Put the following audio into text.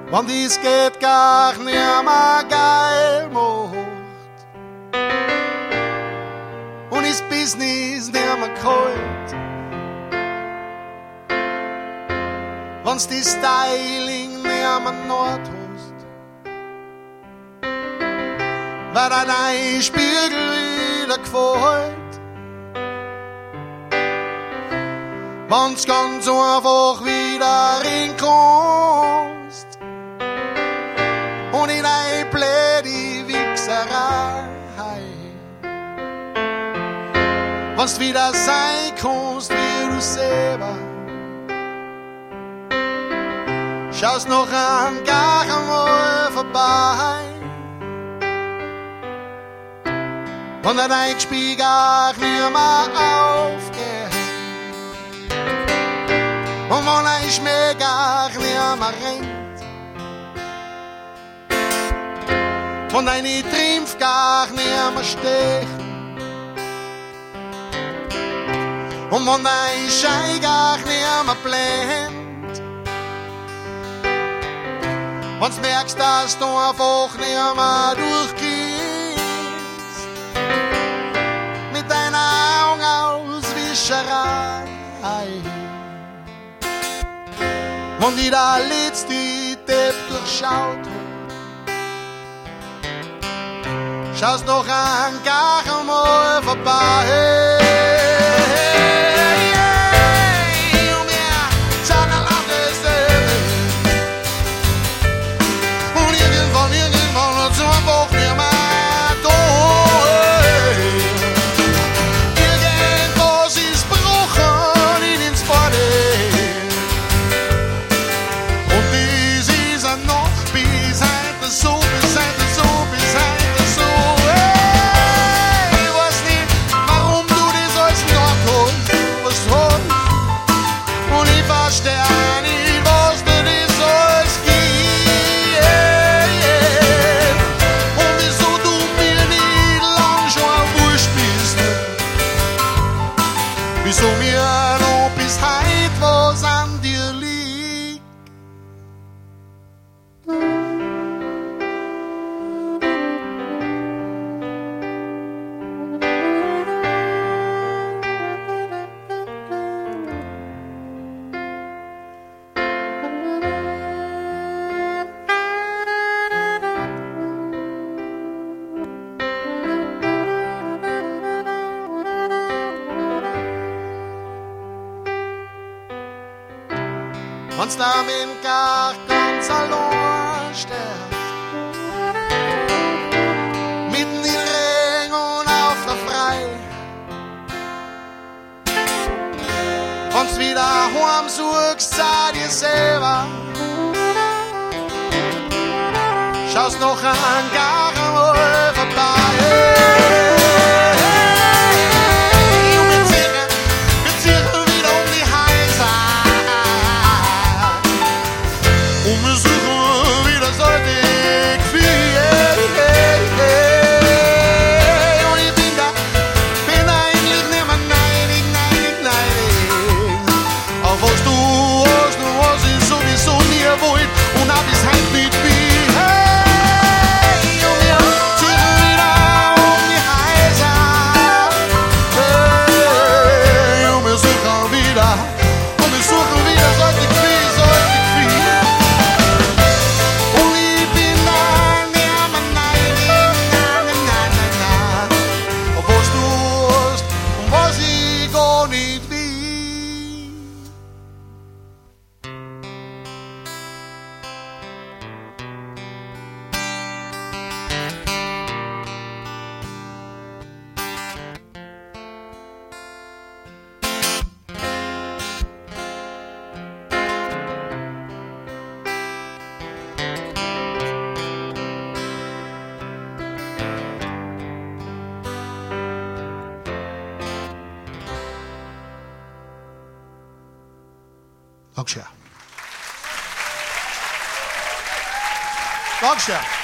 Want dies geht gar nicht mehr geil macht. Und ist Business nicht mehr kalt. Wenn's die Styling nicht mehr Nord hast. Weil dein Spiegel wieder gefällt. Wenn's ganz einfach wieder reinkommst und in eine blöde Wichserei. Wenn's wieder sein kannst wie du selber, schaust noch an gar einmal vorbei. Und dein Spiegel nicht mehr aufgeht. Und wenn ich mir gar nicht mehr rennt. Und deine Triumph gar nicht mehr steht. Und wenn dein Schein gar nicht mehr blendet. Wenn's merkst, dass du einfach nicht mehr durchgehst. Mit deiner Augenauswischerei. Und ich der letzte Depp durchschaut hab, schaust noch an gar einmal vorbei. Und wir sind allein dasselbe. Und irgendwann wird's einfach nicht mehr da. Irgendwas ist gebrochen in ins Body. Wieso mir noch bis heut was an dir liegt. Wenn's da mit gar ganz allein stehst, mitten im Regen und auf der Frei. Wenn's wieder heim suchst, sei dir selber, schaust noch an gar einmal vorbei. Und hab ich's heim nicht wie, hey, und wir ziehen wieder um die Häuser, hey, und wir suchen wieder solche Quie. Und ich bin da, nein, auf was du hast und was ich gar nicht will. Dankeschön.